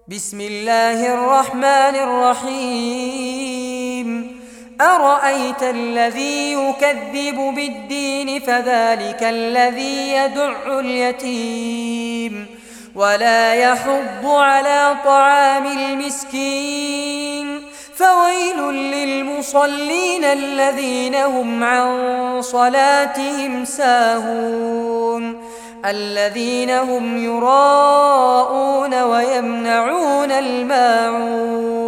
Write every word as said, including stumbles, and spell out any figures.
بسم الله الرحمن الرحيم أرأيت الذي يكذب بالدين فذلك الذي يدع اليتيم ولا يحض على طعام المسكين فويل للمصلين الذين هم عن صلاتهم ساهون الذين هم يراءون ويمنعون الماعون